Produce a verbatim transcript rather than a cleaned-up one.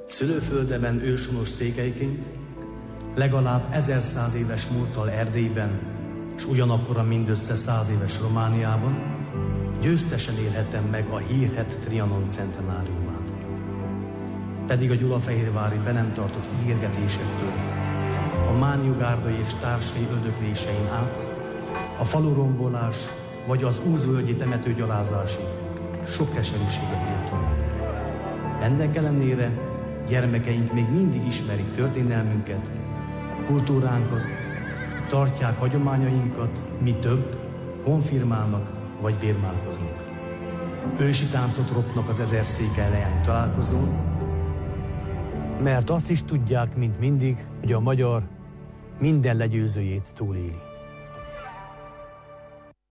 Szülőföldemen őshonos székelyként, legalább ezerszáz éves múlttal Erdélyben, és ugyanakkora mindössze száz éves Romániában, győztesen élhettem meg a hírhedt Trianon centenáriumát. Pedig a gyulafehérvári be nem tartott ígérgetésektől, a Mánjugárdai és társai öldöklésein át, a falurombolás vagy az Úzvölgyi temetőgyalázásig sok keserűséget éltünk. Ennek ellenére gyermekeink még mindig ismerik történelmünket, kultúránkat, tartják hagyományainkat, mi több, konfirmálnak vagy bérmálkoznak. Ősi táncot ropnak az ezer székely leány találkozón, mert azt is tudják, mint mindig, hogy a magyar minden legyőzőjét túléli.